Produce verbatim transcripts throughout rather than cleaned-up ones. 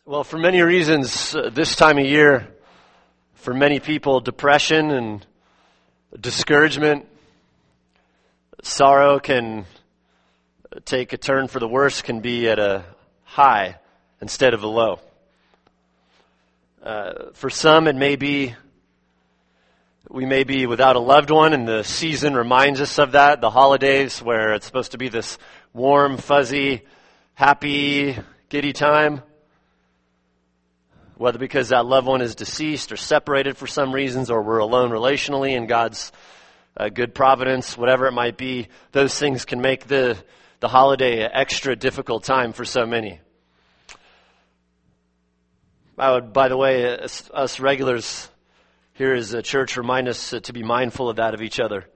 Well, for many reasons, uh, this time of year, for many people, depression and discouragement, sorrow can take a turn for the worse, can be at a high instead of a low. Uh, for some, it may be, we may be without a loved one, and the season reminds us of that, the holidays, where it's supposed to be this warm, fuzzy, happy, giddy time. Whether because that loved one is deceased or separated for some reasons, or we're alone relationally in God's uh, good providence, whatever it might be, those things can make the, the holiday an extra difficult time for so many. I would, by the way, us, us regulars here as a church remind us uh, to be mindful of that of each other.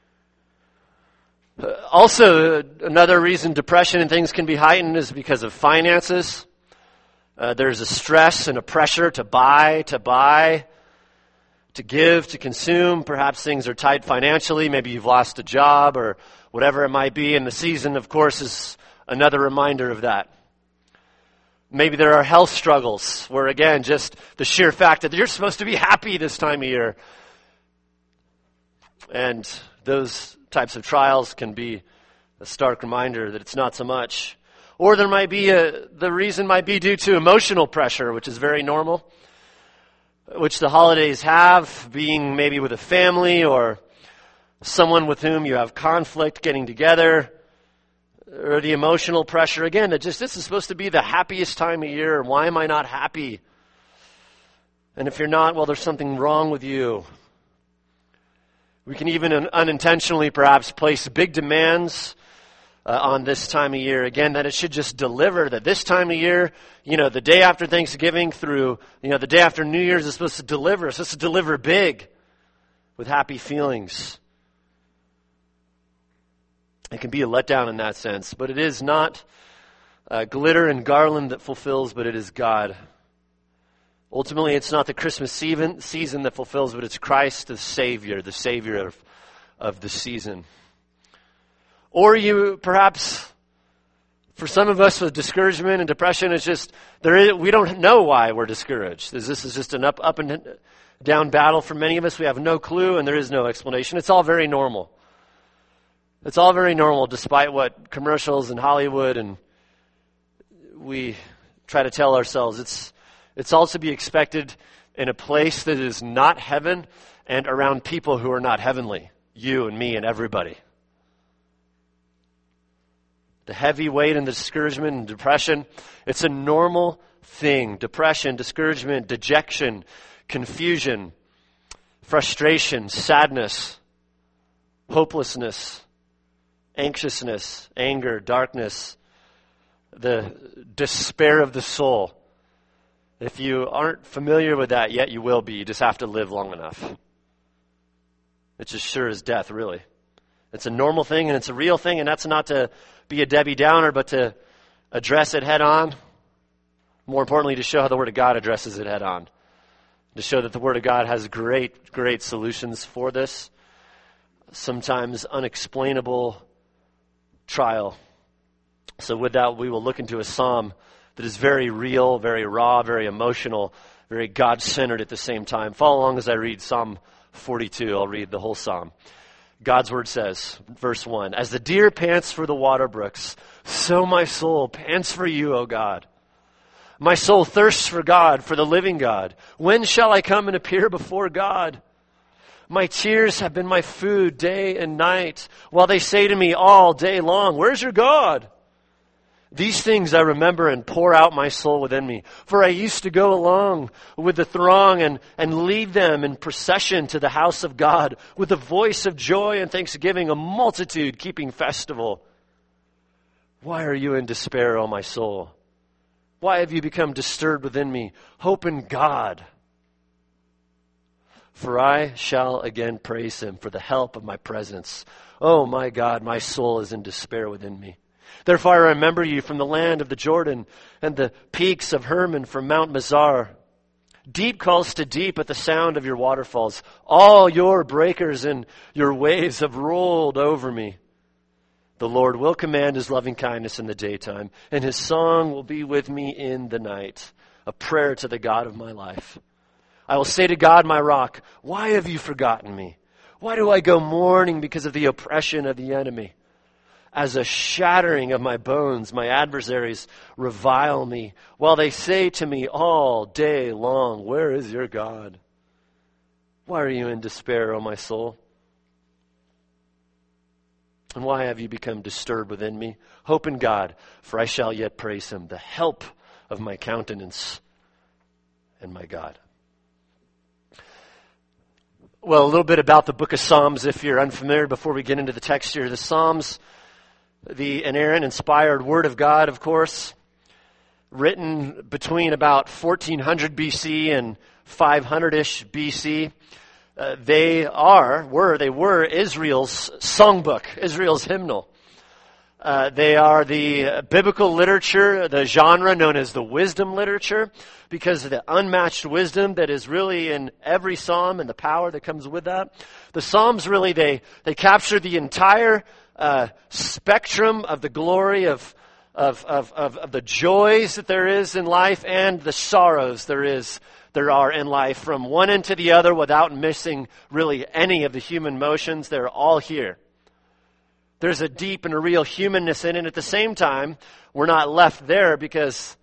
Uh, also, uh, another reason depression and things can be heightened is because of finances. Uh, there's a stress and a pressure to buy, to buy, to give, to consume. Perhaps things are tight financially. Maybe you've lost a job or whatever it might be. And the season, of course, is another reminder of that. Maybe there are health struggles where, again, just the sheer fact that you're supposed to be happy this time of year. And those types of trials can be a stark reminder that it's not so much. Or there might be a, the reason might be due to emotional pressure, which is very normal, which the holidays have, being maybe with a family or someone with whom you have conflict getting together, or the emotional pressure, again, that just this is supposed to be the happiest time of year. Why am I not happy? And if you're not, well, there's something wrong with you. We can even un- unintentionally perhaps place big demands Uh, on this time of year. Again, that it should just deliver, that this time of year, you know, the day after Thanksgiving through, you know, the day after New Year's is supposed to deliver. It's supposed to deliver big with happy feelings. It can be a letdown in that sense, but it is not uh, glitter and garland that fulfills, but it is God. Ultimately, it's not the Christmas season, season that fulfills, but it's Christ, the Savior, the Savior of, of the season. Or you, perhaps, for some of us with discouragement and depression, it's just, there is, we don't know why we're discouraged. This is just an up, up and down battle for many of us. We have no clue and there is no explanation. It's all very normal. It's all very normal despite what commercials in Hollywood and we try to tell ourselves. It's, it's all to be expected in a place that is not heaven and around people who are not heavenly. You and me and everybody. The heavy weight and the discouragement and depression, it's a normal thing. Depression, discouragement, dejection, confusion, frustration, sadness, hopelessness, anxiousness, anger, darkness, the despair of the soul. If you aren't familiar with that yet, you will be. You just have to live long enough. It's as sure as death, really. It's a normal thing and it's a real thing, and that's not to be a Debbie Downer, but to address it head on. More importantly, to show how the Word of God addresses it head on. To show that the Word of God has great, great solutions for this. Sometimes unexplainable trial. So with that, we will look into a psalm that is very real, very raw, very emotional, very God-centered at the same time. Follow along as I read Psalm forty-two. I'll read the whole psalm. God's word says, verse one, "As the deer pants for the water brooks, so my soul pants for you, O God. My soul thirsts for God, for the living God. When shall I come and appear before God? My tears have been my food day and night, while they say to me all day long, 'Where's your God?' These things I remember and pour out my soul within me. For I used to go along with the throng and, and lead them in procession to the house of God with a voice of joy and thanksgiving, a multitude keeping festival. Why are you in despair, O my soul? Why have you become disturbed within me? Hope in God. For I shall again praise him for the help of my presence. Oh my God, my soul is in despair within me. Therefore I remember you from the land of the Jordan and the peaks of Hermon from Mount Mizar. Deep calls to deep at the sound of your waterfalls. All your breakers and your waves have rolled over me. The Lord will command his loving kindness in the daytime, and his song will be with me in the night, a prayer to the God of my life. I will say to God, my rock, why have you forgotten me? Why do I go mourning because of the oppression of the enemy? As a shattering of my bones, my adversaries revile me, while they say to me all day long, where is your God? Why are you in despair, O my soul? And why have you become disturbed within me? Hope in God, for I shall yet praise him, the help of my countenance and my God. Well, a little bit about the book of Psalms, if you're unfamiliar, before we get into the text here. The Psalms, the inerrant, inspired Word of God, of course, written between about fourteen hundred B C and five hundred-ish B C. Uh, they are, were, they were Israel's songbook, Israel's hymnal. Uh, they are the biblical literature, the genre known as the wisdom literature, because of the unmatched wisdom that is really in every psalm and the power that comes with that. The Psalms really, they, they capture the entire uh, spectrum of the glory of, of, of, of, of the joys that there is in life and the sorrows there is there are in life, from one end to the other without missing really any of the human motions. They're all here. There's a deep and a real humanness in it. At the same time, we're not left there because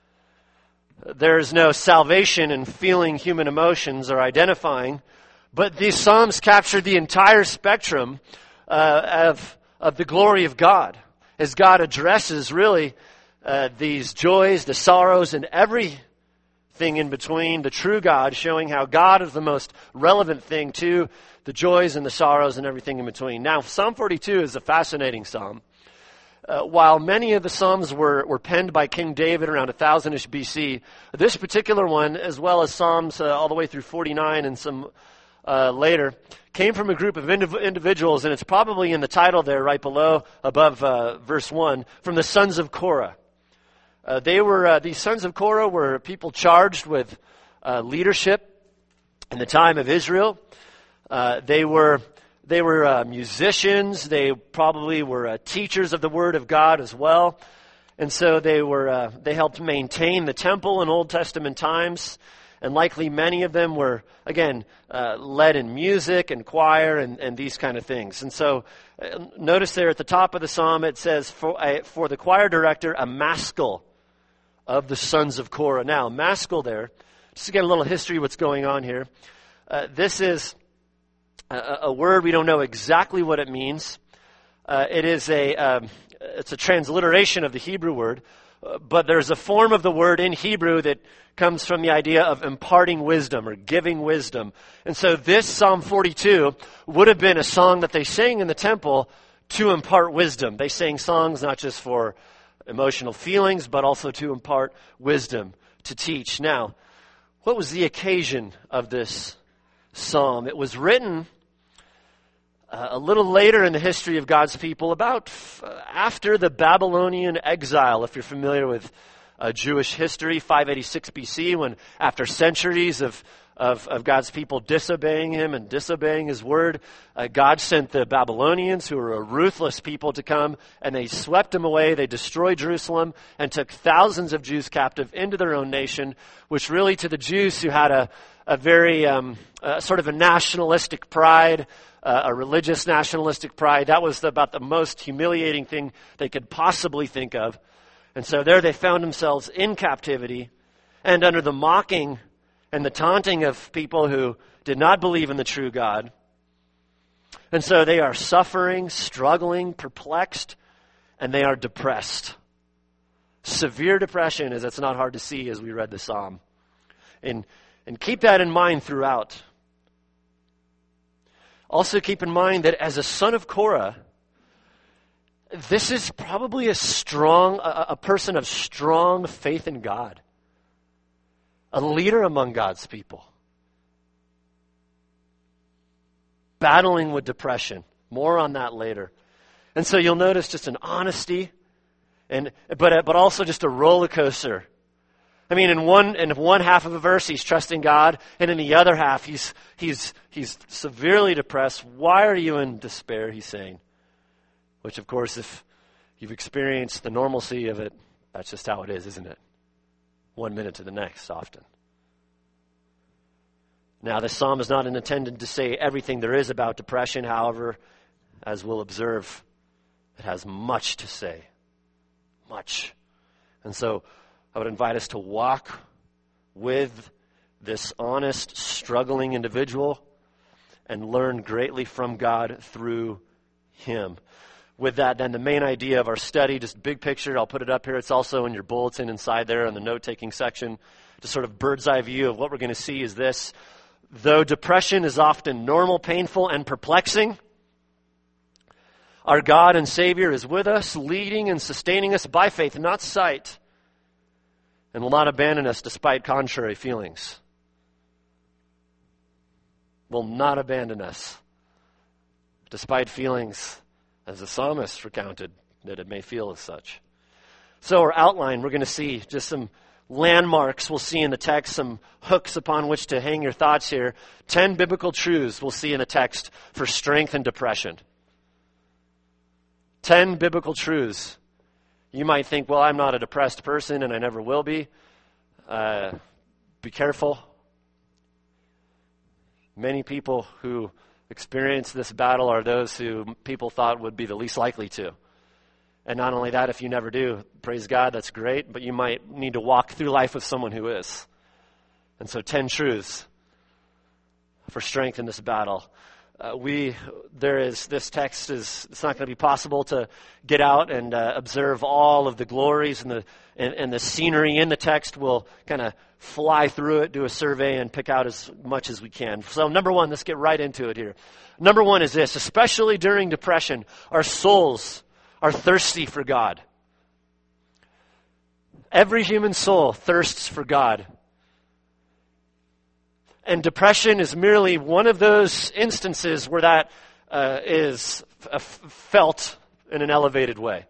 there's no salvation in feeling human emotions or identifying. But these Psalms capture the entire spectrum uh, of, of the glory of God, as God addresses really uh, these joys, the sorrows, and every thing in between, the true God, showing how God is the most relevant thing to the joys and the sorrows and everything in between. Now, Psalm forty-two is a fascinating psalm. Uh, while many of the psalms were, were penned by King David around one thousand-ish B C, this particular one, as well as Psalms uh, all the way through forty-nine and some uh, later, came from a group of indiv- individuals, and it's probably in the title there right below, above uh, verse one, from the sons of Korah. Uh, they were, uh, these sons of Korah were people charged with uh, leadership in the time of Israel. Uh, they were, they were uh, musicians. They probably were uh, teachers of the Word of God as well. And so they were, uh, they helped maintain the temple in Old Testament times. And likely many of them were, again, uh, led in music and choir and, and these kind of things. And so uh, notice there at the top of the psalm it says, for, uh, for the choir director, a maskil of the sons of Korah. Now, maskil there, just to get a little history of what's going on here. Uh, this is a, a word, we don't know exactly what it means. Uh, it is a, um, it's a transliteration of the Hebrew word, uh, but there's a form of the word in Hebrew that comes from the idea of imparting wisdom or giving wisdom. And so this Psalm forty-two would have been a song that they sang in the temple to impart wisdom. They sang songs not just for emotional feelings, but also to impart wisdom, to teach. Now, what was the occasion of this psalm? It was written uh, a little later in the history of God's people, about f- after the Babylonian exile, if you're familiar with uh, Jewish history, five eighty-six B C, when after centuries of Of, of God's people disobeying him and disobeying his word, uh, God sent the Babylonians, who were a ruthless people, to come, and they swept them away. They destroyed Jerusalem and took thousands of Jews captive into their own nation, which really, to the Jews who had a, a very um, uh, sort of a nationalistic pride, uh, a religious nationalistic pride, that was the, about the most humiliating thing they could possibly think of. And so there they found themselves in captivity and under the mocking and the taunting of people who did not believe in the true God. And so they are suffering, struggling, perplexed, and they are depressed. Severe depression, as it's not hard to see as we read the psalm. And, and keep that in mind throughout. Also keep in mind that as a son of Korah, this is probably a strong, a, a person of strong faith in God. A leader among God's people. Battling with depression. More on that later. And so you'll notice just an honesty, and but but also just a roller coaster. I mean, in one in one half of a verse he's trusting God, and in the other half he's he's he's severely depressed. Why are you in despair? He's saying. which of course, if you've experienced the normalcy of it, that's just how it is, isn't it? One minute to the next, often. Now, this psalm is not intended to say everything there is about depression. However, as we'll observe, it has much to say. Much. And so I would invite us to walk with this honest, struggling individual and learn greatly from God through him. With that, then, the main idea of our study, just big picture, I'll put it up here. It's also in your bulletin inside there in the note-taking section. Just sort of bird's eye view of what we're going to see is this. Though depression is often normal, painful, and perplexing, our God and Savior is with us, leading and sustaining us by faith, not sight, and will not abandon us despite contrary feelings. Will not abandon us despite feelings, as the psalmist recounted, that it may feel as such. So our outline, we're going to see just some landmarks we'll see in the text, some hooks upon which to hang your thoughts here. Ten biblical truths we'll see in the text for strength and depression. Ten biblical truths. You might think, well, I'm not a depressed person and I never will be. Uh, be careful. Many people who experience this battle are those who people thought would be the least likely to. And not only that, if you never do, praise God, that's great, but you might need to walk through life with someone who is. And so ten truths for strength in this battle. Uh, we, there is, this text is, it's not going to be possible to get out and uh, observe all of the glories and the, and, and the scenery in the text. We'll kind of fly through it, do a survey, and pick out as much as we can. So number one, let's get right into it here. Number one is this: especially during depression, our souls are thirsty for God. Every human soul thirsts for God. And depression is merely one of those instances where that uh, is f- felt in an elevated way.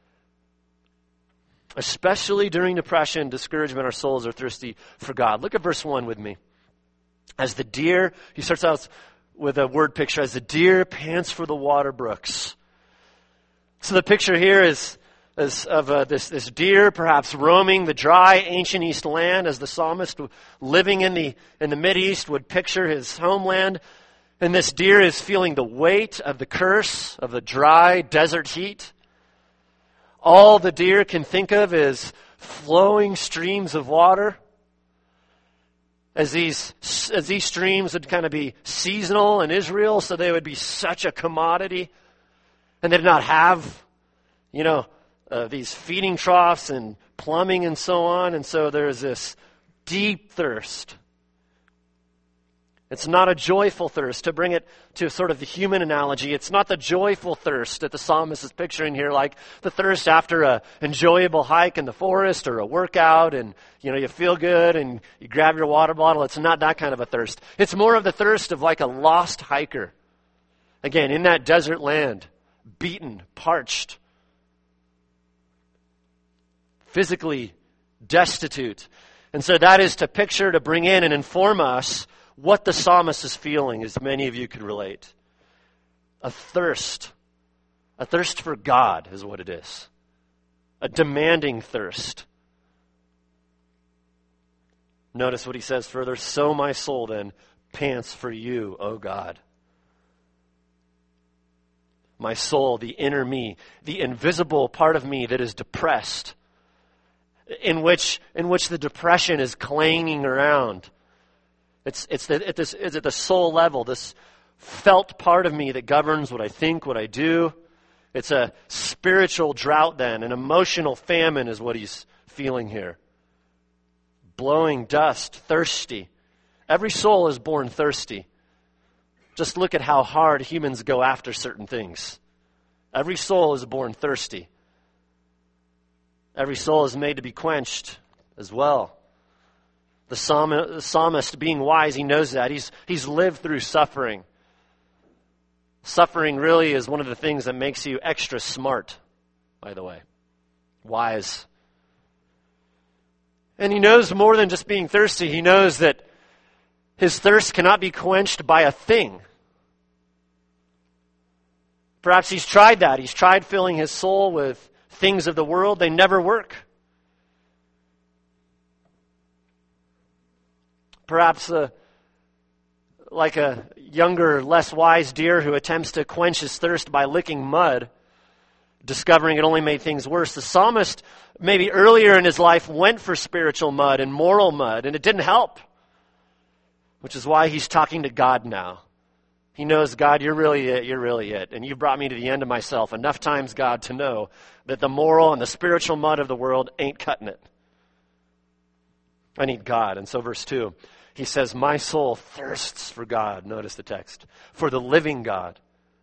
Especially during depression, discouragement, our souls are thirsty for God. Look at verse one with me. As the deer, he starts out with a word picture, as the deer pants for the water brooks. So the picture here is, is of uh, this, this deer perhaps roaming the dry ancient East land, as the psalmist living in the, in the Mideast would picture his homeland. And this deer is feeling the weight of the curse of the dry desert heat. All the deer can think of is flowing streams of water. As these, as these streams would kind of be seasonal in Israel, so they would be such a commodity. And they did not have, you know, uh, these feeding troughs and plumbing and so on. And so there's this deep thirst. It's not a joyful thirst. To bring it to sort of the human analogy, it's not the joyful thirst that the psalmist is picturing here, like the thirst after a enjoyable hike in the forest or a workout, and you know you feel good and you grab your water bottle. It's not that kind of a thirst. It's more of the thirst of like a lost hiker. Again, in that desert land, beaten, parched, physically destitute. And so that is to picture, to bring in and inform us what the psalmist is feeling, as many of you could relate. A thirst. A thirst for God is what it is. A demanding thirst. Notice what he says further. So my soul then pants for you, O God. My soul, the inner me, the invisible part of me that is depressed, in which in which the depression is clanging around. It's it's the, it this, it's at the soul level, this felt part of me that governs what I think, what I do. It's a spiritual drought then, an emotional famine is what he's feeling here. Blowing dust, thirsty. Every soul is born thirsty. Just look at how hard humans go after certain things. Every soul is born thirsty. Every soul is made to be quenched as well. The psalmist, being wise, he knows that. He's, he's lived through suffering. Suffering really is one of the things that makes you extra smart, by the way. Wise. And he knows more than just being thirsty. He knows that his thirst cannot be quenched by a thing. Perhaps he's tried that. He's tried filling his soul with things of the world. They never work. Perhaps uh, like a younger, less wise deer who attempts to quench his thirst by licking mud, discovering it only made things worse. The psalmist, maybe earlier in his life, went for spiritual mud and moral mud, and it didn't help, which is why he's talking to God now. He knows, God, you're really it, you're really it, and you brought me to the end of myself enough times, God, to know that the moral and the spiritual mud of the world ain't cutting it. I need God. And so verse two, he says, my soul thirsts for God. Notice the text. For the living God.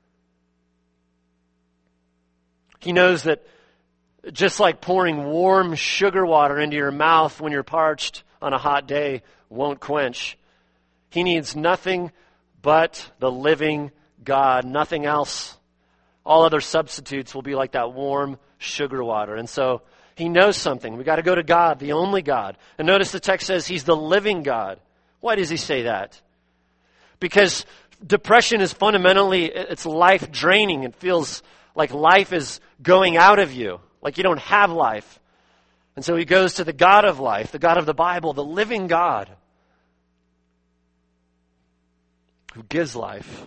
He knows that just like pouring warm sugar water into your mouth when you're parched on a hot day won't quench, he needs nothing but the living God, nothing else. All other substitutes will be like that warm sugar water. And so he knows something. We've got to go to God, the only God. And notice the text says he's the living God. Why does he say that? Because depression is fundamentally, it's life draining. It feels like life is going out of you, like you don't have life. And so he goes to the God of life, the God of the Bible, the living God who gives life.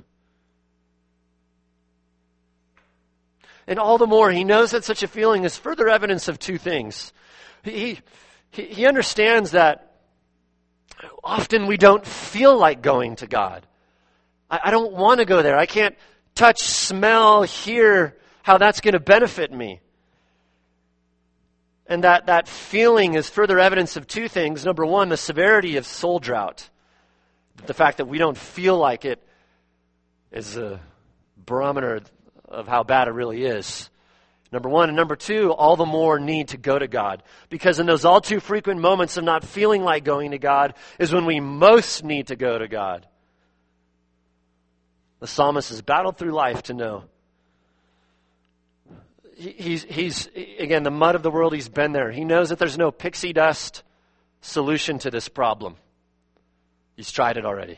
And all the more, he knows that such a feeling is further evidence of two things. He, he, he understands that often we don't feel like going to God. I, I don't want to go there. I can't touch, smell, hear how that's going to benefit me. And that, that feeling is further evidence of two things. Number one, the severity of soul drought. The fact that we don't feel like it is a barometer of how bad it really is. Number one. And number two, all the more need to go to God. Because in those all too frequent moments of not feeling like going to God is when we most need to go to God. The psalmist has battled through life to know. He, he's, he's, again, the mud of the world, he's been there. He knows that there's no pixie dust solution to this problem. He's tried it already.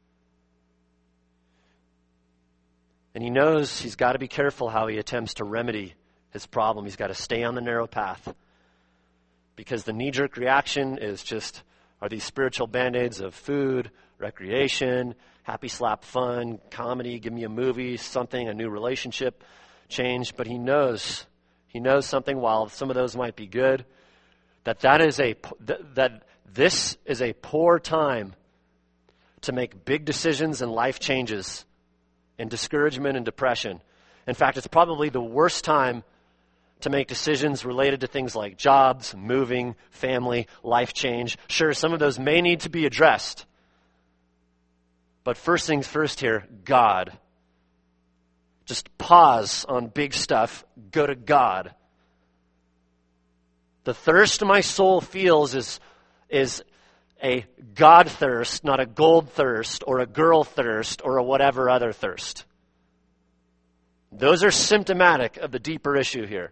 And he knows he's got to be careful how he attempts to remedy his problem. He's got to stay on the narrow path. Because the knee-jerk reaction is just, are these spiritual band-aids of food, recreation, happy slap fun, comedy, give me a movie, something, a new relationship change. But he knows, he knows something, while some of those might be good, that that is a, that this is a poor time to make big decisions and life changes and discouragement and depression. In fact, it's probably the worst time to make decisions related to things like jobs, moving, family, life change. Sure, some of those may need to be addressed. But first things first here, God. Just pause on big stuff. Go to God. The thirst my soul feels is, is a God thirst, not a gold thirst or a girl thirst or a whatever other thirst. Those are symptomatic of the deeper issue here.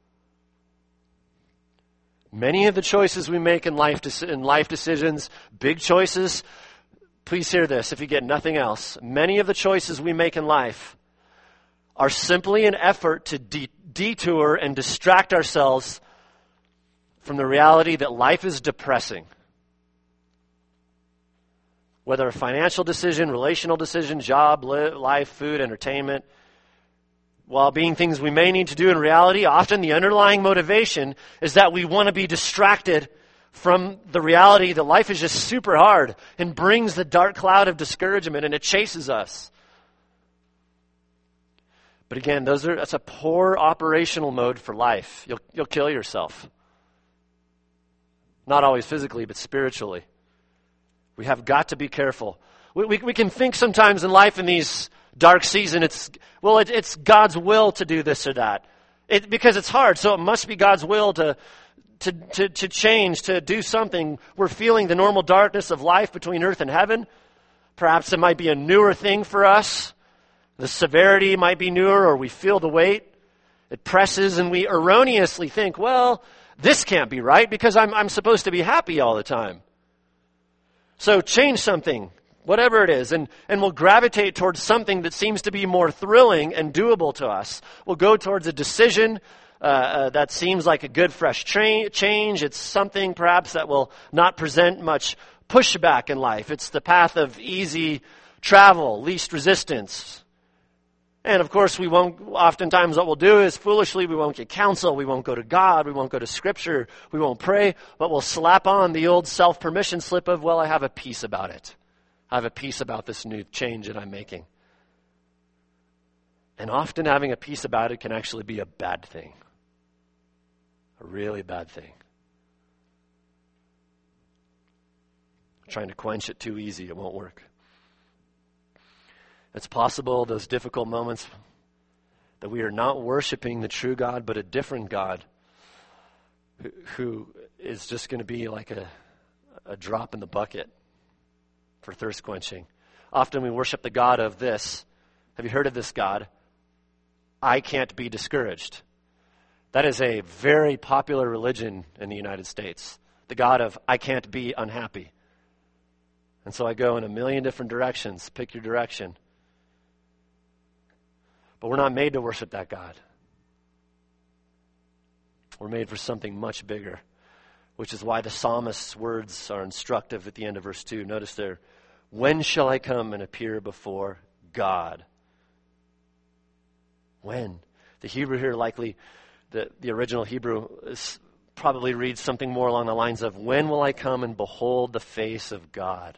Many of the choices we make in life, in life decisions, big choices, please hear this if you get nothing else. Many of the choices we make in life are simply an effort to de- detour and distract ourselves from the reality that life is depressing. Whether a financial decision, relational decision, job, li- life, food, entertainment, while being things we may need to do in reality, often the underlying motivation is that we want to be distracted from the reality that life is just super hard and brings the dark cloud of discouragement, and it chases us. But again, those are that's a poor operational mode for life. You'll you'll kill yourself. Not always physically, but spiritually. We have got to be careful. We, we, we can think sometimes in life in these dark seasons, it's, well, it, it's God's will to do this or that. It, because it's hard, so it must be God's will to, to, to, to change, to do something. We're feeling the normal darkness of life between earth and heaven. Perhaps it might be a newer thing for us. The severity might be newer, or we feel the weight. It presses, and we erroneously think, well, this can't be right because I'm, I'm supposed to be happy all the time. So change something. whatever it is, and, and we'll gravitate towards something that seems to be more thrilling and doable to us. We'll go towards a decision uh, uh, that seems like a good, fresh tra- change. It's something perhaps that will not present much pushback in life. It's the path of easy travel, least resistance. And of course, we won't, oftentimes what we'll do is foolishly, we won't get counsel, we won't go to God, we won't go to Scripture, we won't pray, but we'll slap on the old self-permission slip of, well, I have a peace about it. I have a peace about this new change that I'm making. And often having a peace about it can actually be a bad thing. A really bad thing. Trying to quench it too easy, it won't work. It's possible those difficult moments that we are not worshiping the true God, but a different God who, who is just going to be like a, a drop in the bucket for thirst quenching. Often we worship the God of this. Have you heard of this God? I can't be discouraged. That is a very popular religion in the United States. The God of I can't be unhappy. And so I go in a million different directions. Pick your direction. But we're not made to worship that God. We're made for something much bigger, which is why the psalmist's words are instructive at the end of verse two. Notice there, when shall I come and appear before God? When? The Hebrew here likely, the, the original Hebrew is, probably reads something more along the lines of, when will I come and behold the face of God?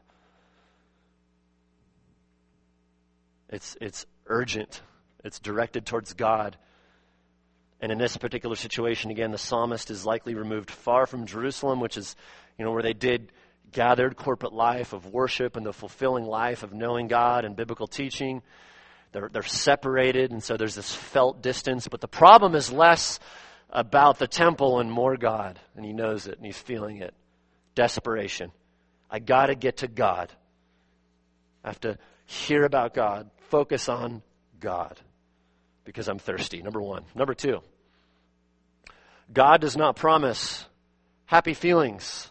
It's it's urgent. It's directed towards God. And in this particular situation, again, the psalmist is likely removed far from Jerusalem, which is, you know, where they did gathered corporate life of worship and the fulfilling life of knowing God and biblical teaching. They're, they're separated, and so there's this felt distance. But the problem is less about the temple and more God. And he knows it, and he's feeling it. Desperation. I got to get to God. I have to hear about God. Focus on God. Because I'm thirsty, number one. Number two, God does not promise happy feelings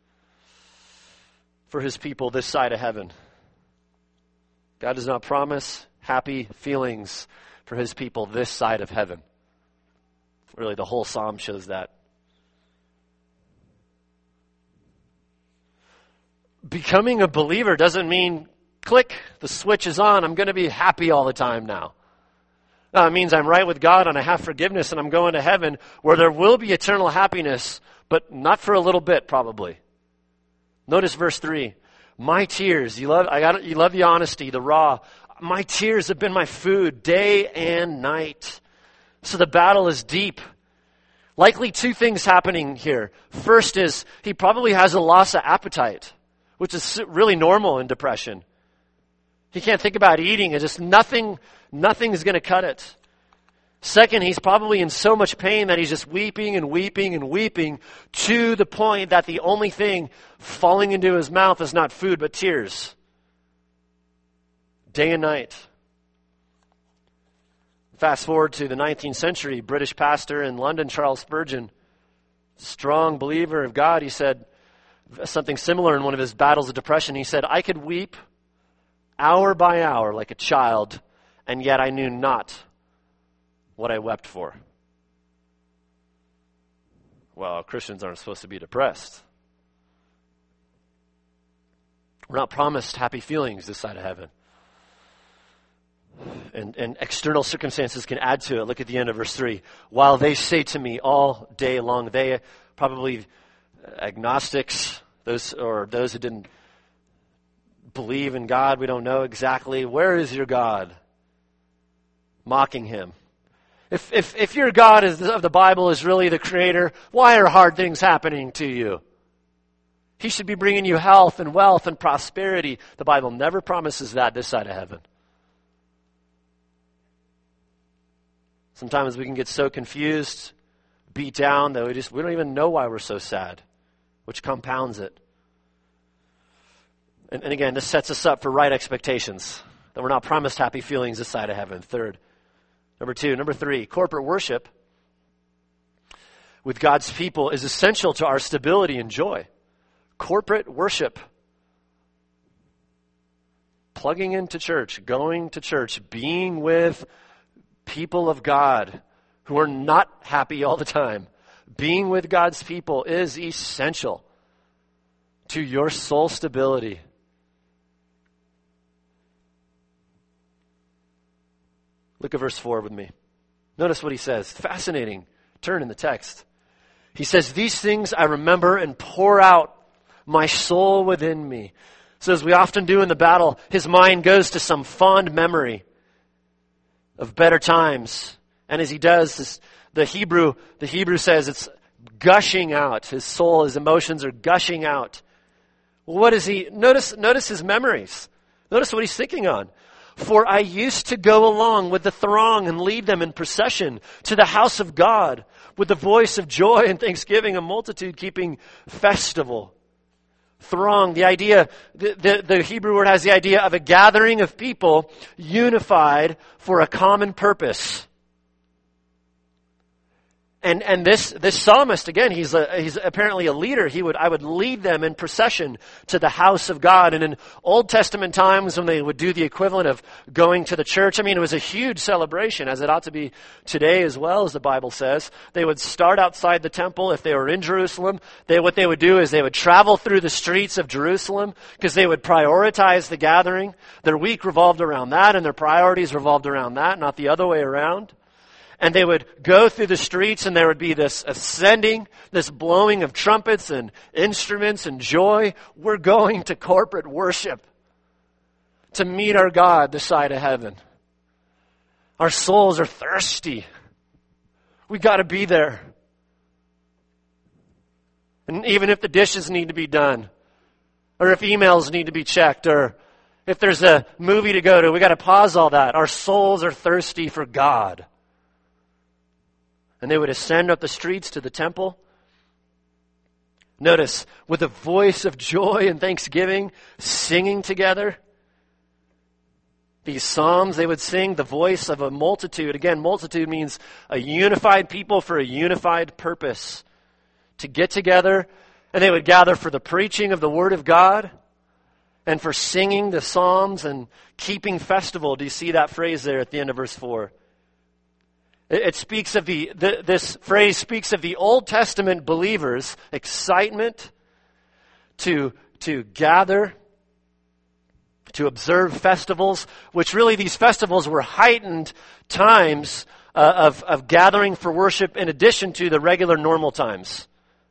for his people this side of heaven. God does not promise happy feelings for his people this side of heaven. Really, the whole psalm shows that. Becoming a believer doesn't mean, click, the switch is on, I'm going to be happy all the time now. Uh, it means I'm right with God and I have forgiveness and I'm going to heaven where there will be eternal happiness, but not for a little bit probably. Notice verse three. My tears, you love, I got, you love the honesty, the raw. My tears have been my food day and night. So the battle is deep. Likely two things happening here. First is he probably has a loss of appetite, which is really normal in depression. He can't think about eating. It's just nothing, nothing's going to cut it. Second, he's probably in so much pain that he's just weeping and weeping and weeping to the point that the only thing falling into his mouth is not food but tears. Day and night. Fast forward to the nineteenth century, British pastor in London, Charles Spurgeon, strong believer of God, he said something similar in one of his battles of depression. He said, I could weep hour by hour like a child, and yet I knew not what I wept for. Well, Christians aren't supposed to be depressed. We're not promised happy feelings this side of heaven. And, and external circumstances can add to it. Look at the end of verse three. While they say to me all day long, they probably agnostics, those or those who didn't believe in God, we don't know exactly. Where is your God? Mocking him. If if if your God is, of the Bible is really the creator, why are hard things happening to you? He should be bringing you health and wealth and prosperity. The Bible never promises that this side of heaven. Sometimes we can get so confused, beat down, that we just we don't even know why we're so sad, which compounds it. And, and again, this sets us up for right expectations, that we're not promised happy feelings this side of heaven. Third. Number two. Number three, corporate worship with God's people is essential to our stability and joy. Corporate worship. plugging into church, going to church, being with people of God who are not happy all the time, being with God's people is essential to your soul stability. Look at verse four with me. Notice what he says. Fascinating turn in the text. He says, these things I remember and pour out my soul within me. So as we often do in the battle, his mind goes to some fond memory of better times. And as he does, this, the Hebrew, the Hebrew says it's gushing out. His soul, his emotions are gushing out. Well, what is he? Notice, notice his memories. Notice what he's thinking on. For I used to go along with the throng and lead them in procession to the house of God with the voice of joy and thanksgiving, a multitude keeping festival. Throng, the idea, the, the, the Hebrew word has the idea of a gathering of people unified for a common purpose. And and this this psalmist, again, he's a, he's apparently a leader. He would I would lead them in procession to the house of God. And in Old Testament times, when they would do the equivalent of going to the church, I mean, it was a huge celebration, as it ought to be today as well, as the Bible says. They would start outside the temple if they were in Jerusalem. They what they would do is they would travel through the streets of Jerusalem because they would prioritize the gathering. Their week revolved around that, and their priorities revolved around that, not the other way around. And they would go through the streets, and there would be this ascending, this blowing of trumpets and instruments and joy. We're going to corporate worship to meet our God this side of heaven. Our souls are thirsty. We got to be there. And even if the dishes need to be done, or if emails need to be checked, or if there's a movie to go to, we got to pause all that. Our souls are thirsty for God. And they would ascend up the streets to the temple. Notice, with a voice of joy and thanksgiving, singing together. These psalms they would sing, the voice of a multitude. Again, multitude means a unified people for a unified purpose. To get together, and they would gather for the preaching of the Word of God, and for singing the psalms and keeping festival. Do you see that phrase there at the end of verse four? It speaks of the, the, this phrase speaks of the Old Testament believers' excitement to, to gather, to observe festivals, which really these festivals were heightened times uh, of, of gathering for worship in addition to the regular normal times.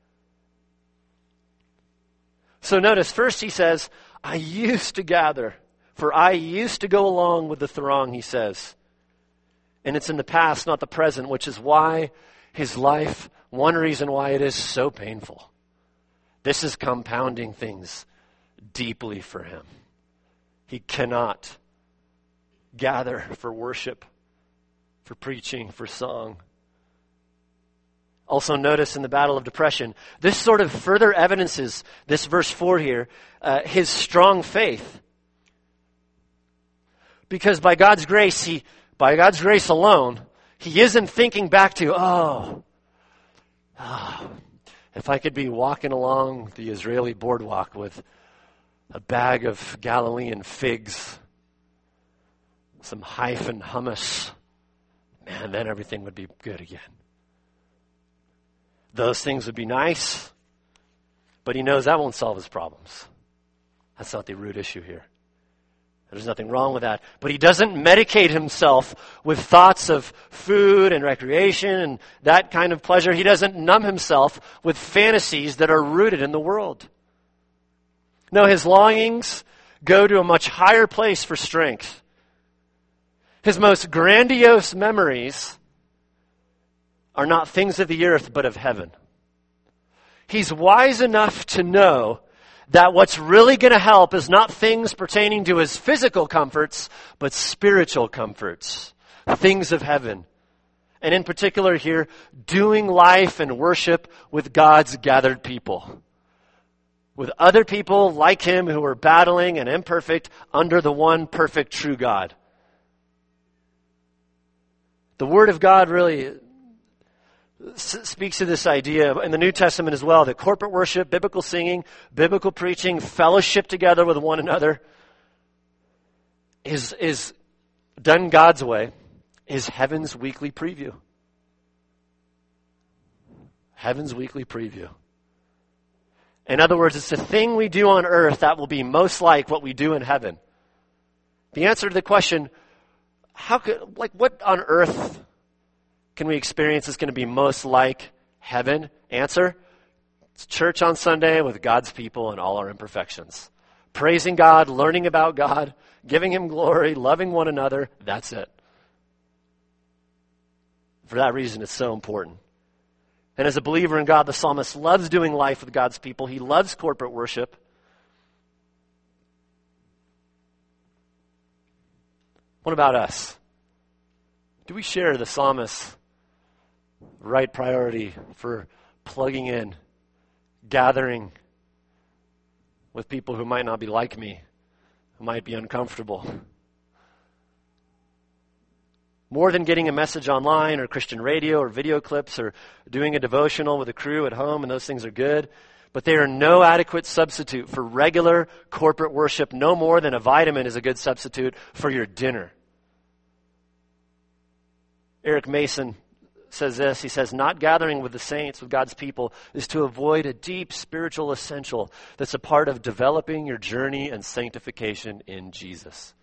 So notice, first he says, I used to gather, for I used to go along with the throng, he says. And it's in the past, not the present, which is why his life, one reason why it is so painful. This is compounding things deeply for him. He cannot gather for worship, for preaching, for song. Also notice in the battle of depression, this sort of further evidences, this verse four here, uh, his strong faith. Because by God's grace, he... By God's grace alone, he isn't thinking back to, oh, oh, if I could be walking along the Israeli boardwalk with a bag of Galilean figs, some hyphen hummus, man, then everything would be good again. Those things would be nice, but he knows that won't solve his problems. That's not the root issue here. There's nothing wrong with that. But he doesn't medicate himself with thoughts of food and recreation and that kind of pleasure. He doesn't numb himself with fantasies that are rooted in the world. No, his longings go to a much higher place for strength. His most grandiose memories are not things of the earth, but of heaven. He's wise enough to know that what's really going to help is not things pertaining to his physical comforts, but spiritual comforts, things of heaven. And in particular here, doing life and worship with God's gathered people. With other people like him who are battling and imperfect under the one perfect true God. The Word of God really speaks to this idea in the New Testament as well, that corporate worship, biblical singing, biblical preaching, fellowship together with one another is, is done God's way, is Heaven's weekly preview. Heaven's weekly preview. In other words, it's the thing we do on earth that will be most like what we do in heaven. The answer to the question, how could, like, what on earth can we experience that's going to be most like heaven? Answer, it's church on Sunday with God's people and all our imperfections. Praising God, learning about God, giving Him glory, loving one another. That's it. For that reason, it's so important. And as a believer in God, the psalmist loves doing life with God's people. He loves corporate worship. What about us? Do we share the psalmist's right priority for plugging in, gathering with people who might not be like me, who might be uncomfortable? More than getting a message online or Christian radio or video clips or doing a devotional with a crew at home, and those things are good, but they are no adequate substitute for regular corporate worship, no more than a vitamin is a good substitute for your dinner. Eric Mason says this, he says, not gathering with the saints, with God's people, is to avoid a deep spiritual essential that's a part of developing your journey and sanctification in Jesus.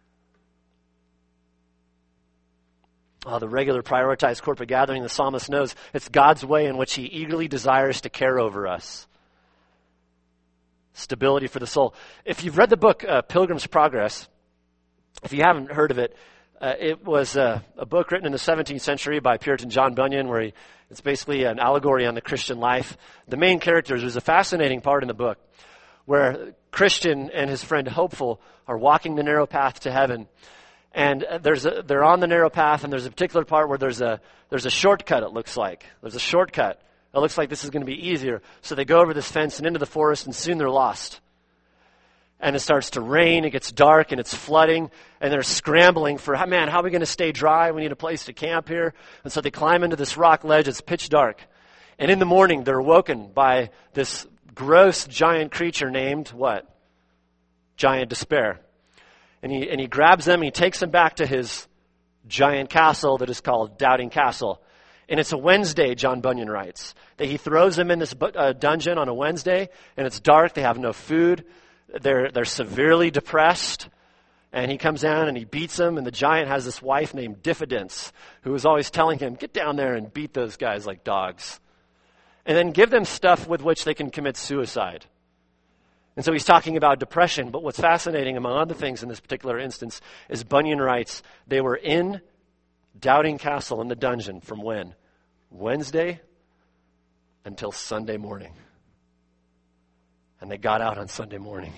Uh, the regular prioritized corporate gathering, the psalmist knows it's God's way in which he eagerly desires to care over us. Stability for the soul. If you've read the book uh, Pilgrim's Progress, if you haven't heard of it, uh, it was uh, a book written in the seventeenth century by Puritan John Bunyan, where he, it's basically an allegory on the Christian life. The main characters, there's a fascinating part in the book where Christian and his friend Hopeful are walking the narrow path to heaven. And there's a, they're on the narrow path, and there's a particular part where there's a there's a shortcut, it looks like. There's a shortcut. It looks like this is going to be easier. So they go over this fence and into the forest, and soon they're lost. And it starts to rain, it gets dark, and it's flooding, and they're scrambling for, man, how are we going to stay dry? We need a place to camp here. And so they climb into this rock ledge, it's pitch dark. And in the morning, they're awoken by this gross giant creature named what? Giant Despair. And he, and he grabs them, and he takes them back to his giant castle that is called Doubting Castle. And it's a Wednesday, John Bunyan writes, that he throws them in this uh, dungeon on a Wednesday, and it's dark, they have no food, they're, they're severely depressed, and he comes down and he beats them, and the giant has this wife named Diffidence, who is always telling him, get down there and beat those guys like dogs. And then give them stuff with which they can commit suicide. And so he's talking about depression, but what's fascinating, among other things in this particular instance, is Bunyan writes, they were in Doubting Castle in the dungeon from when? Wednesday until Sunday morning. And they got out on Sunday morning.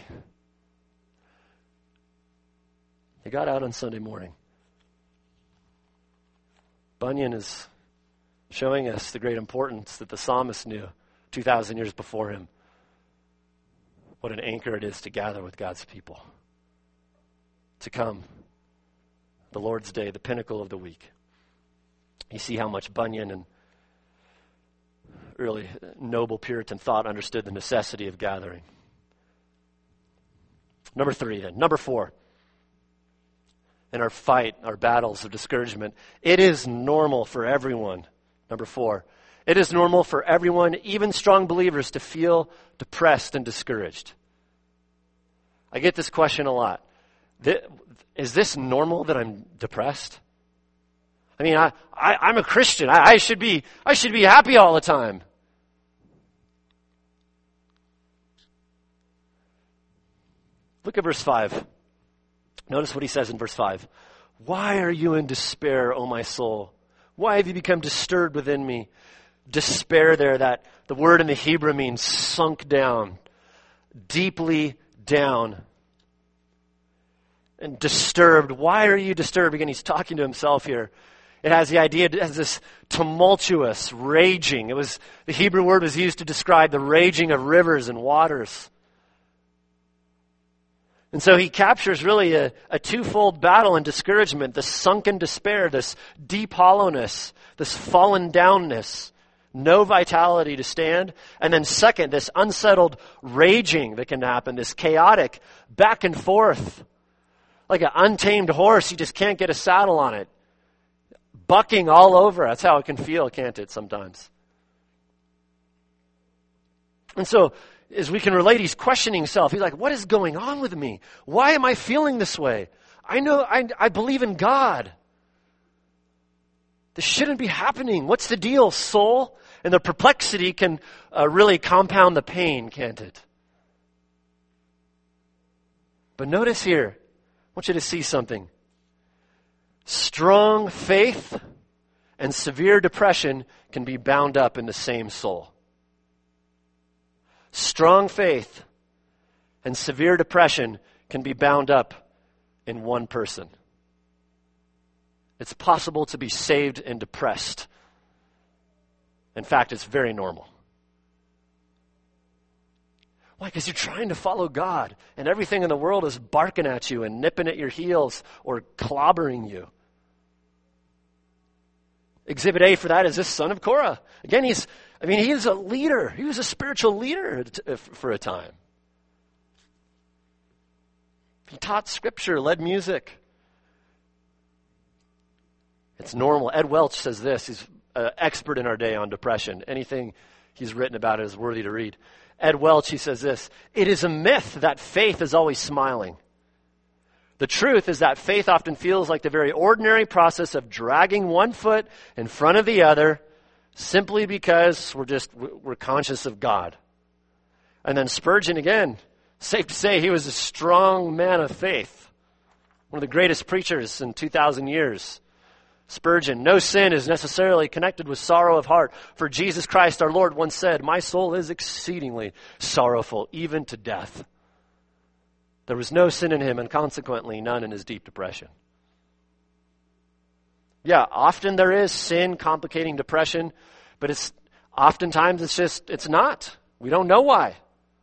They got out on Sunday morning. Bunyan is showing us the great importance that the psalmist knew two thousand years before him. What an anchor it is to gather with God's people. To come, the Lord's Day, the pinnacle of the week. You see how much Bunyan and really noble Puritan thought understood the necessity of gathering. Number three then. Number four. In our fight, our battles of discouragement, it is normal for everyone. Number four. It is normal for everyone, even strong believers, to feel depressed and discouraged. I get this question a lot. Is this normal that I'm depressed? I mean, I, I, I'm a Christian. I, I should be, I should be happy all the time. Look at verse five. Notice what he says in verse five. Why are you in despair, O my soul? Why have you become disturbed within me? Despair there, that the word in the Hebrew means sunk down, deeply down, and disturbed. Why are you disturbed? Again, he's talking to himself here. It has the idea, it has this tumultuous, raging. It was, the Hebrew word was used to describe the raging of rivers and waters. And so he captures really a, a twofold battle and discouragement, this sunken despair, this deep hollowness, this fallen downness, no vitality to stand. And then second, this unsettled raging that can happen, this chaotic back and forth. like an untamed horse. You just can't get a saddle on it. Bucking all over. That's how it can feel, can't it, sometimes? And so, as we can relate, he's questioning himself. He's like, what is going on with me? Why am I feeling this way? I know, I, I believe in God. This shouldn't be happening. What's the deal, soul? And the perplexity can uh, really compound the pain, can't it? But notice here, I want you to see something. Strong faith and severe depression can be bound up in the same soul. Strong faith and severe depression can be bound up in one person. It's possible to be saved and depressed. In fact, it's very normal. Why? Because you're trying to follow God, and everything in the world is barking at you and nipping at your heels or clobbering you. Exhibit A for that is this son of Korah. Again, he's, I mean, he is a leader. He was a spiritual leader for a time. He taught scripture, led music. It's normal. Ed Welch says this. He's an expert in our day on depression. Anything he's written about it is worthy to read. Ed Welch, he says this. It is a myth that faith is always smiling. The truth is that faith often feels like the very ordinary process of dragging one foot in front of the other simply because we're just, we're conscious of God. And then Spurgeon, again, safe to say he was a strong man of faith. One of the greatest preachers in two thousand years. Spurgeon, no sin is necessarily connected with sorrow of heart. For Jesus Christ our Lord once said, my soul is exceedingly sorrowful, even to death. There was no sin in him, and consequently none in his deep depression. Yeah, often there is sin complicating depression, but it's oftentimes it's just, it's not. We don't know why.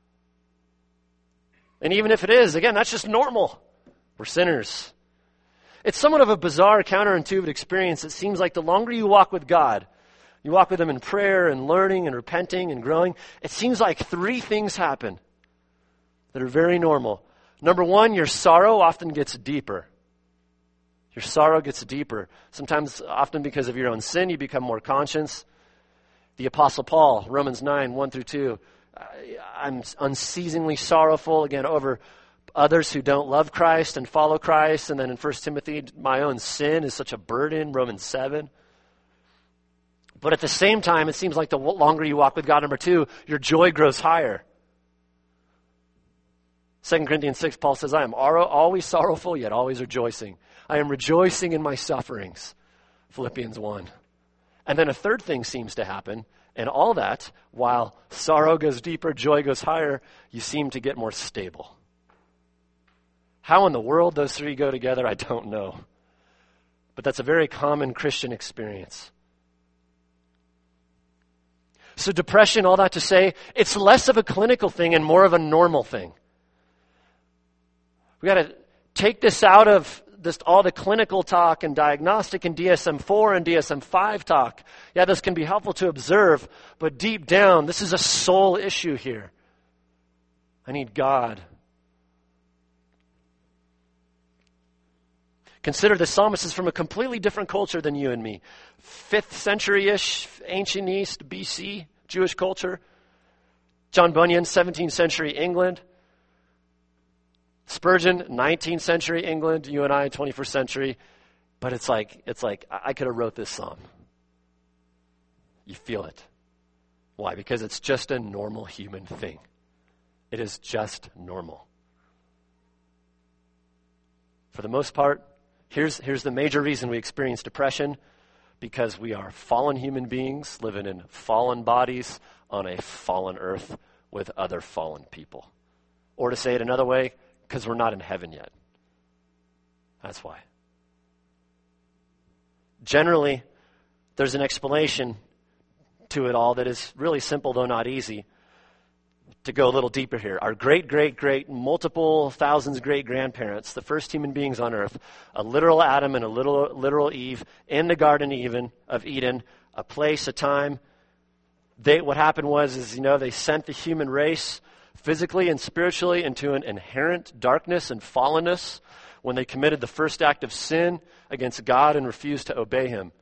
And even if it is, again, that's just normal. We're sinners. It's somewhat of a bizarre, counterintuitive experience. It seems like the longer you walk with God, you walk with Him in prayer and learning and repenting and growing, it seems like three things happen that are very normal. Number one, your sorrow often gets deeper. Your sorrow gets deeper. Sometimes, often because of your own sin, you become more conscious. The Apostle Paul, Romans nine, one through two, I'm unceasingly sorrowful, again, over others who don't love Christ and follow Christ. And then in First Timothy, my own sin is such a burden, Romans seven. But at the same time, it seems like the longer you walk with God, number two, your joy grows higher. Second Corinthians six, Paul says, I am always sorrowful, yet always rejoicing. I am rejoicing in my sufferings. Philippians one. And then a third thing seems to happen. And all that, while sorrow goes deeper, joy goes higher, you seem to get more stable. How in the world those three go together, I don't know. But that's a very common Christian experience. So depression, all that to say, it's less of a clinical thing and more of a normal thing. We got to take this out of this, all the clinical talk and diagnostic and D S M four and D S M five talk. Yeah, this can be helpful to observe, but deep down, this is a soul issue here. I need God. Consider the psalmist is from a completely different culture than you and me. Fifth century-ish, ancient East, B C, Jewish culture. John Bunyan, seventeenth century England. Spurgeon, nineteenth century England. You and I, twenty-first century. But it's like, it's like I could have wrote this psalm. You feel it. Why? Because it's just a normal human thing. It is just normal. For the most part, Here's, here's the major reason we experience depression. Because we are fallen human beings living in fallen bodies on a fallen earth with other fallen people. Or to say it another way, because we're not in heaven yet. That's why. Generally, there's an explanation to it all that is really simple, though not easy. To go a little deeper here, our great, great, great, multiple thousands great grandparents, the first human beings on earth, a literal Adam and a little, literal Eve in the Garden even of Eden, a place, a time. They, what happened was, is you know, they sent the human race physically and spiritually into an inherent darkness and fallenness when they committed the first act of sin against God and refused to obey him.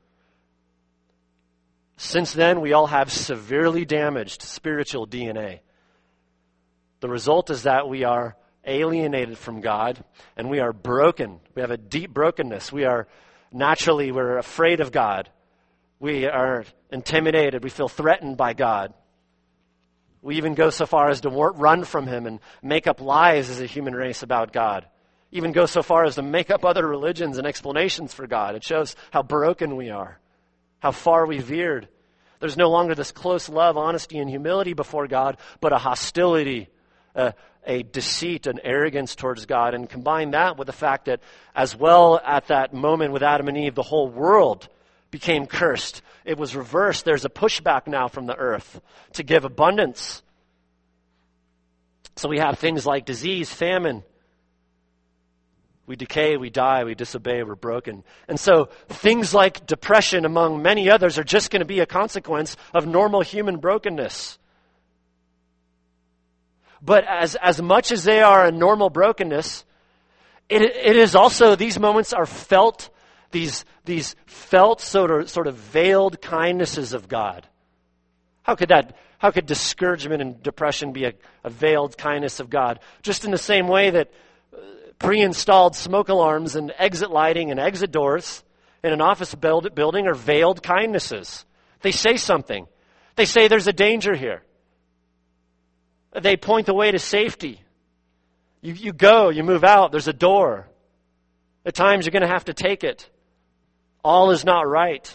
Since then, we all have severely damaged spiritual D N A. The result is that we are alienated from God, and we are broken. We have a deep brokenness. We are naturally, we're afraid of God. We are intimidated. We feel threatened by God. We even go so far as to run from him and make up lies as a human race about God. Even go so far as to make up other religions and explanations for God. It shows how broken we are, how far we veered. There's no longer this close love, honesty, and humility before God, but a hostility, a, a deceit, an arrogance towards God. And combine that with the fact that as well at that moment with Adam and Eve, the whole world became cursed. It was reversed. There's a pushback now from the earth to give abundance. So we have things like disease, famine. We decay, we die, we disobey, we're broken. And so things like depression, among many others, are just going to be a consequence of normal human brokenness. But as, as much as they are a normal brokenness, it, it is also, these moments are felt, these, these felt sort of, sort of veiled kindnesses of God. How could that, how could discouragement and depression be a, a veiled kindness of God? Just in the same way that pre-installed smoke alarms and exit lighting and exit doors in an office build, building are veiled kindnesses. They say something. They say there's a danger here. They point the way to safety. You, you go, you move out, there's a door. At times you're going to have to take it. All is not right.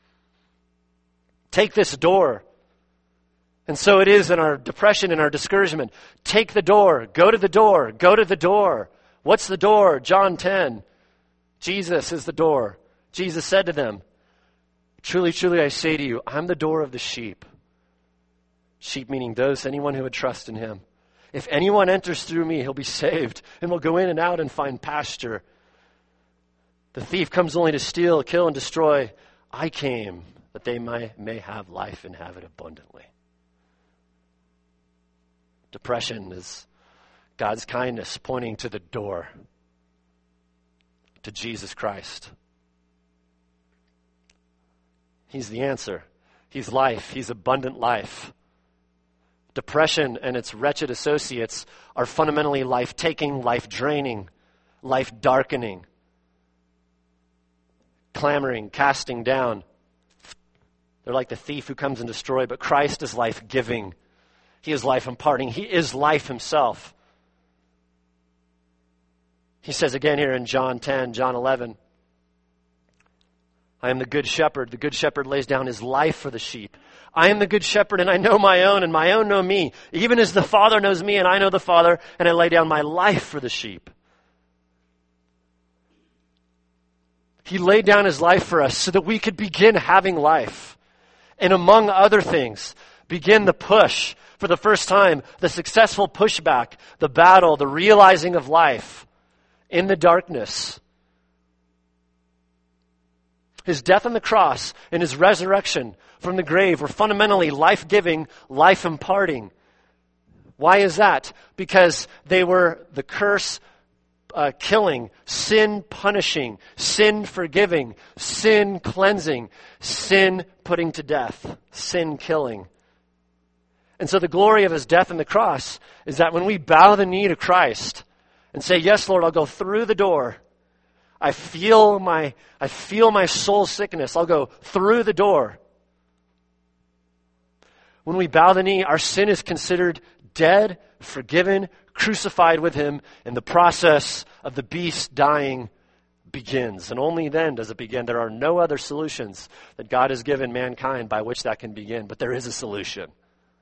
Take this door. And so it is in our depression and our discouragement. Take the door. Go to the door. Go to the door. What's the door? John ten. Jesus is the door. Jesus said to them, truly, truly, I say to you, I'm the door of the sheep. Sheep meaning those, anyone who would trust in him. If anyone enters through me, he'll be saved and will go in and out and find pasture. The thief comes only to steal, kill, and destroy. I came that they may, may have life and have it abundantly. Depression is God's kindness pointing to the door, to Jesus Christ. He's the answer. He's life. He's abundant life. Depression and its wretched associates are fundamentally life-taking, life-draining, life-darkening, clamoring, casting down. They're like the thief who comes and destroys, but Christ is life-giving. He is life-imparting. He is life himself. He says again here in John ten, John eleven, I am the good shepherd. The good shepherd lays down his life for the sheep. I am the good shepherd, and I know my own, and my own know me. Even as the Father knows me, and I know the Father, and I lay down my life for the sheep. He laid down his life for us so that we could begin having life. And among other things, begin the push for the first time, the successful pushback, the battle, the realizing of life in the darkness. His death on the cross and his resurrection from the grave were fundamentally life-giving, life-imparting. Why is that? Because they were the curse uh, killing, sin punishing, sin forgiving, sin cleansing, sin putting to death, sin killing. And so the glory of his death on the cross is that when we bow the knee to Christ and say, yes, Lord, I'll go through the door. I feel my, I feel my soul sickness. I'll go through the door. When we bow the knee, our sin is considered dead, forgiven, crucified with him, and the process of the beast dying begins. And only then does it begin. There are no other solutions that God has given mankind by which that can begin, but there is a solution.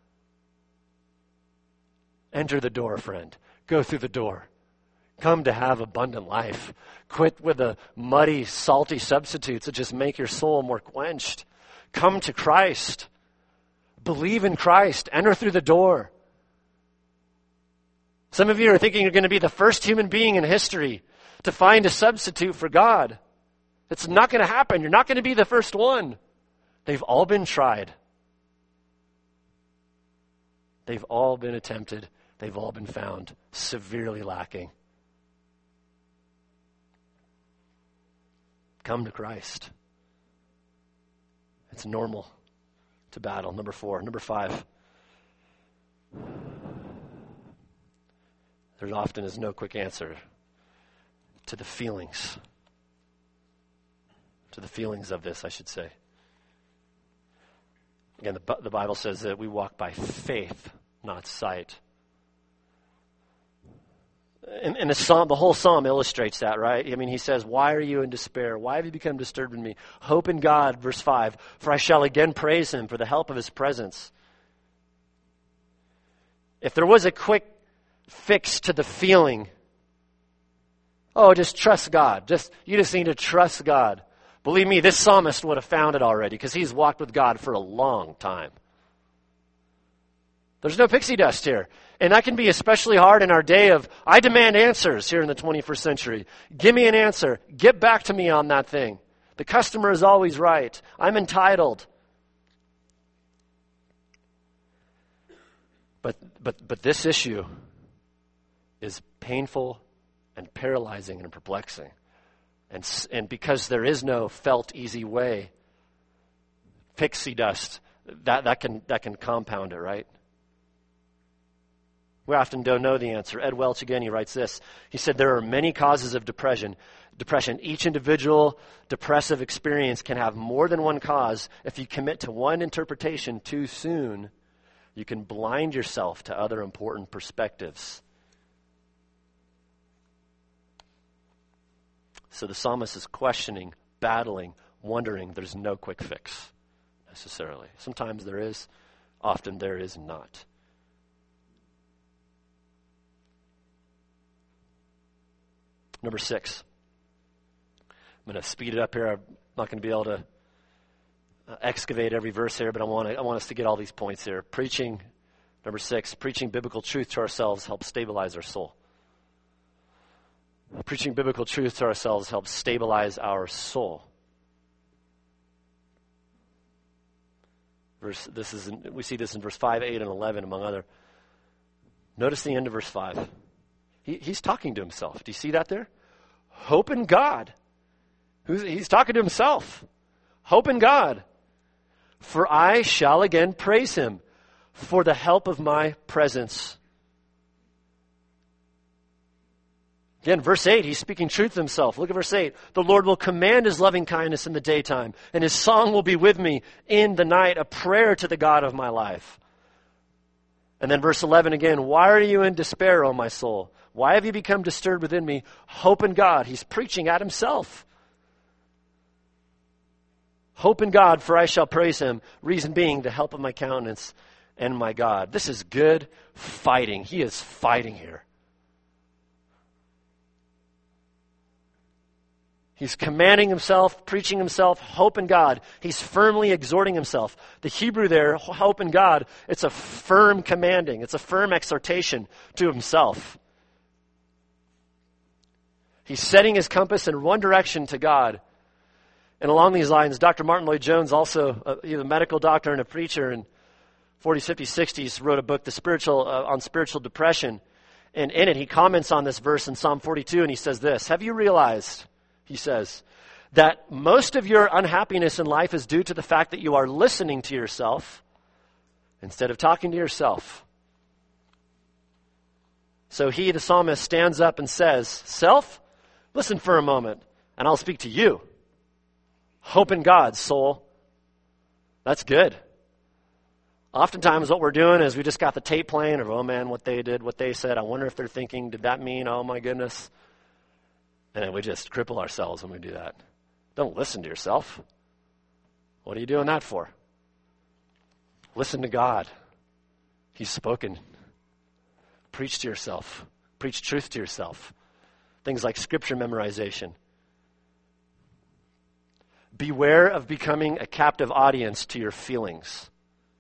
Enter the door, friend. Go through the door. Come to have abundant life. Quit with the muddy, salty substitutes that just make your soul more quenched. Come to Christ. Believe in Christ. Enter through the door. Some of you are thinking you're going to be the first human being in history to find a substitute for God. It's not going to happen. You're not going to be the first one. They've all been tried. They've all been attempted. they've all been found severely lacking. Come to Christ. It's normal to battle. Number four. Number five. There often is no quick answer to the feelings. To the feelings of this, I should say. Again, the, the Bible says that we walk by faith, not sight. And, and the psalm, the whole psalm illustrates that, right? I mean, he says, why are you in despair? Why have you become disturbed in me? Hope in God, verse five, for I shall again praise him for the help of his presence. If there was a quick fix to the feeling, oh, just trust God. Just you just need to trust God. Believe me, this psalmist would have found it already because he's walked with God for a long time. There's no pixie dust here. And that can be especially hard in our day of, I demand answers here in the twenty-first century. Give me an answer. Get back to me on that thing. The customer is always right. I'm entitled. But but but this issue is painful and paralyzing and perplexing. And, and because there is no felt easy way, pixie dust, that, that can that can compound it, right? We often don't know the answer. Ed Welch, again, he writes this. He said, there are many causes of depression. Depression. Each individual depressive experience can have more than one cause. If you commit to one interpretation too soon, you can blind yourself to other important perspectives. So the psalmist is questioning, battling, wondering. There's no quick fix necessarily. Sometimes there is, often there is not. Number six. I'm going to speed it up here. I'm not going to be able to uh, excavate every verse here, but I want to, I want us to get all these points here. Preaching, number six, preaching biblical truth to ourselves helps stabilize our soul. Preaching biblical truth to ourselves helps stabilize our soul. Verse, this is in, we see this in verse five, eight, and eleven, among other. Notice the end of verse five. He, he's talking to himself. Do you see that there? Hope in God. Who's, he's talking to himself. Hope in God. For I shall again praise him for the help of my presence. Again, verse eight, he's speaking truth to himself. Look at verse eight. The Lord will command his loving kindness in the daytime, and his song will be with me in the night, a prayer to the God of my life. And then verse eleven again, why are you in despair, O my soul? Why have you become disturbed within me? Hope in God. He's preaching at himself. Hope in God, for I shall praise him. Reason being, the help of my countenance and my God. This is good fighting. He is fighting here. He's commanding himself, preaching himself, hope in God. He's firmly exhorting himself. The Hebrew there, hope in God, it's a firm commanding. It's a firm exhortation to himself. He's setting his compass in one direction to God. And along these lines, Doctor Martin Lloyd-Jones, also a, he's a medical doctor and a preacher in forties, fifties, sixties, wrote a book, The Spiritual uh, on Spiritual Depression. And in it, he comments on this verse in Psalm forty-two, and he says this, have you realized, he says, that most of your unhappiness in life is due to the fact that you are listening to yourself instead of talking to yourself? So he, the psalmist, stands up and says, self, listen for a moment, and I'll speak to you. Hope in God, soul. That's good. Oftentimes what we're doing is we just got the tape playing of, oh man, what they did, what they said. I wonder if they're thinking, did that mean, oh my goodness? And then we just cripple ourselves when we do that. Don't listen to yourself. What are you doing that for? Listen to God. He's spoken. Preach to yourself. Preach truth to yourself. Things like scripture memorization. Beware of becoming a captive audience to your feelings.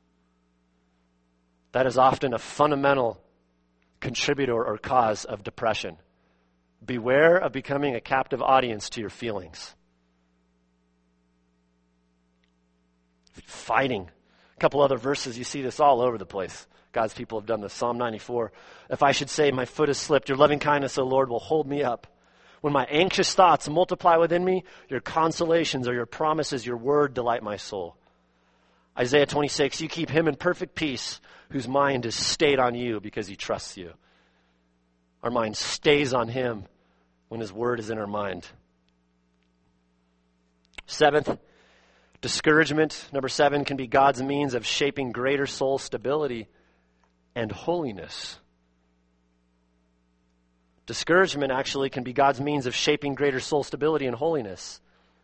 That is often a fundamental contributor or cause of depression. Beware of becoming a captive audience to your feelings. Fighting. A couple other verses, you see this all over the place. God's people have done this. Psalm ninety-four. If I should say my foot has slipped, your loving kindness, O Lord, will hold me up. When my anxious thoughts multiply within me, your consolations or your promises, your word delight my soul. Isaiah twenty-six, you keep him in perfect peace whose mind is stayed on you because he trusts you. Our mind stays on him when his word is in our mind. Seventh, discouragement, number seven, can be God's means of shaping greater soul stability and holiness. Discouragement actually can be God's means of shaping greater soul stability and holiness.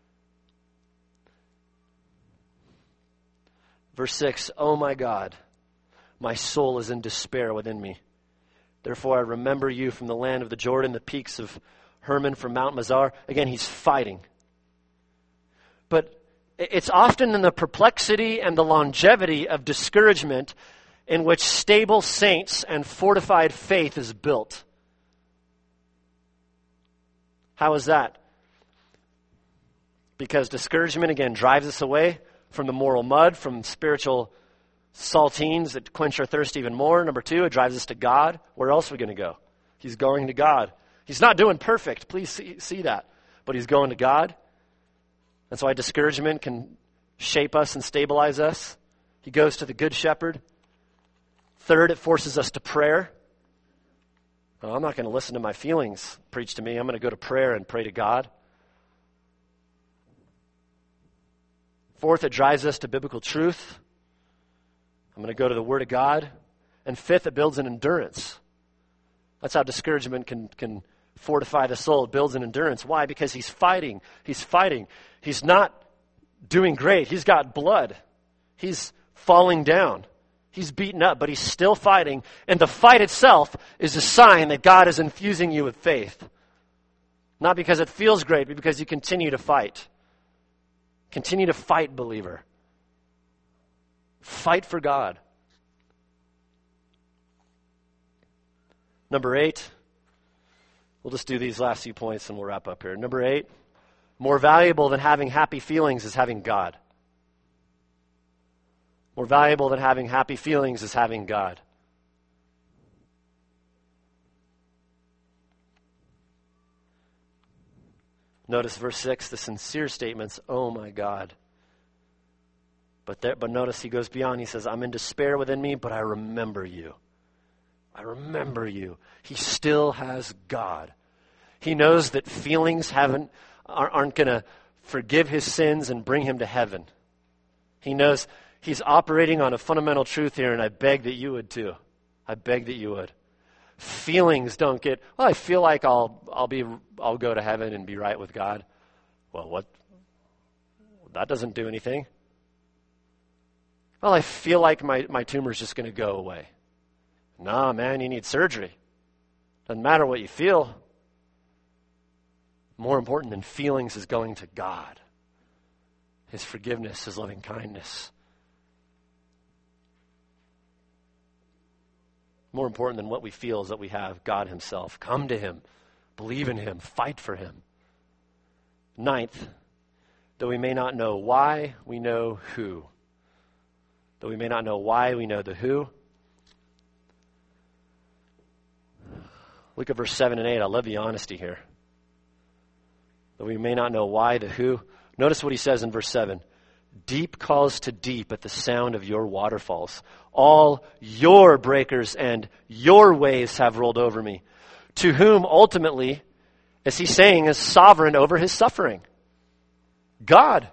Verse six, oh my God, my soul is in despair within me. Therefore I remember you from the land of the Jordan, the peaks of Hermon, from Mount Mizar. Again, he's fighting. But it's often in the perplexity and the longevity of discouragement in which stable saints and fortified faith is built. How is that? Because discouragement, again, drives us away from the moral mud, from spiritual saltines that quench our thirst even more. Number two, it drives us to God. Where else are we going to go? He's going to God. He's not doing perfect. Please see, see that. But he's going to God. That's why discouragement can shape us and stabilize us. He goes to the Good Shepherd. Third, it forces us to prayer. Oh, I'm not going to listen to my feelings preach to me. I'm going to go to prayer and pray to God. Fourth, it drives us to biblical truth. I'm going to go to the Word of God. And fifth, it builds an endurance. That's how discouragement can, can fortify the soul. It builds an endurance. Why? Because he's fighting. He's fighting. He's not doing great. He's got blood. He's falling down. He's beaten up, but he's still fighting. And the fight itself is a sign that God is infusing you with faith. Not because it feels great, but because you continue to fight. Continue to fight, believer. Fight for God. Number eight. We'll just do these last few points and we'll wrap up here. Number eight. More valuable than having happy feelings is having God. More valuable than having happy feelings is having God. Notice verse six, the sincere statements, oh my God. But there, but notice he goes beyond. He says, I'm in despair within me, but I remember you. I remember you. He still has God. He knows that feelings haven't aren't going to forgive his sins and bring him to heaven. He knows he's operating on a fundamental truth here, and I beg that you would too. I beg that you would. Feelings don't get, well, I feel like I'll I'll be I'll go to heaven and be right with God. Well, what? That doesn't do anything. Well, I feel like my, my tumor's just going to go away. Nah, man, you need surgery. Doesn't matter what you feel. More important than feelings is going to God. His forgiveness, his loving kindness. More important than what we feel is that we have God himself. Come to him. Believe in him. Fight for him. Ninth, though we may not know why, we know who. Though we may not know why, we know the who. Look at verse seven and eight. I love the honesty here. Though we may not know why, the who. Notice what he says in verse seven. Deep calls to deep at the sound of your waterfalls. All your breakers and your waves have rolled over me. To whom ultimately, as he's saying, is sovereign over his suffering? God.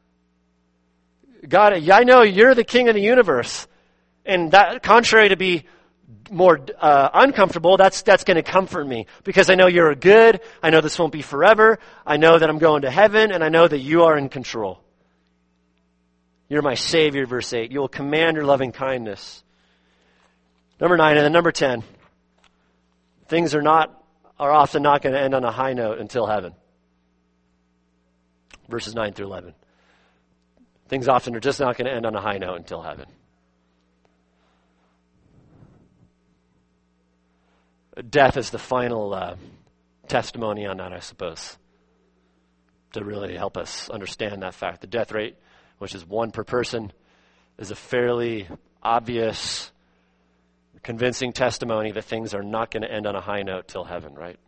God, I know you're the king of the universe. And that, contrary to be more uh, uncomfortable, that's that's going to comfort me. Because I know you're good. I know this won't be forever. I know that I'm going to heaven. And I know that you are in control. You're my Savior, verse eight. You will command your loving kindness. Number nine, and then number ten. Things are not are often not going to end on a high note until heaven. Verses nine through eleven. Things often are just not going to end on a high note until heaven. Death is the final uh, testimony on that, I suppose, to really help us understand that fact. The death rate, which is one per person, is a fairly obvious Convincing testimony that things are not going to end on a high note till heaven, right?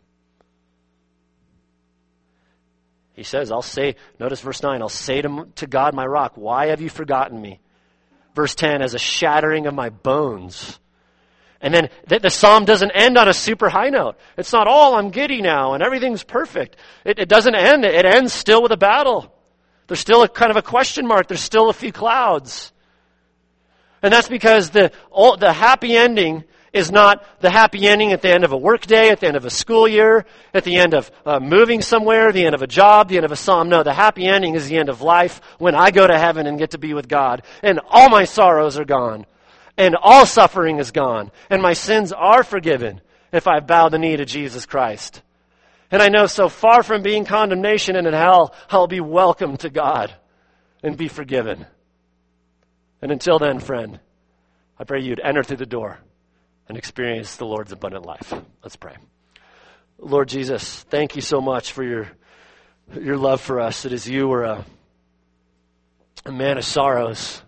He says, I'll say, notice verse nine, I'll say to, to God my rock, why have you forgotten me? Verse ten, as a shattering of my bones. And then the, the psalm doesn't end on a super high note. It's not, oh, I'm giddy now and everything's perfect. It, it doesn't end. It ends still with a battle. There's still a kind of a question mark. There's still a few clouds. And that's because the, all, the happy ending is not the happy ending at the end of a work day, at the end of a school year, at the end of uh, moving somewhere, the end of a job, the end of a psalm. No, the happy ending is the end of life when I go to heaven and get to be with God. And all my sorrows are gone. And all suffering is gone. And my sins are forgiven if I bow the knee to Jesus Christ. And I know so far from being condemnation and in hell, I'll be welcomed to God and be forgiven. And until then, friend, I pray you'd enter through the door and experience the Lord's abundant life. Let's pray. Lord Jesus, thank you so much for your your love for us. It is you were a, a man of sorrows.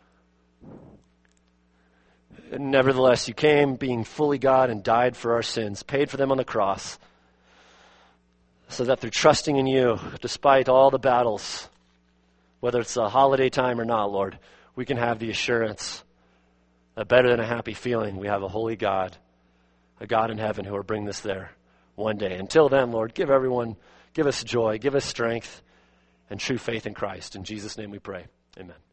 And nevertheless, you came being fully God and died for our sins, paid for them on the cross, so that through trusting in you, despite all the battles, whether it's a holiday time or not, Lord, we can have the assurance that better than a happy feeling, we have a holy God, a God in heaven who will bring this there one day. Until then, Lord, give everyone, give us joy, give us strength, and true faith in Christ. In Jesus' name we pray. Amen.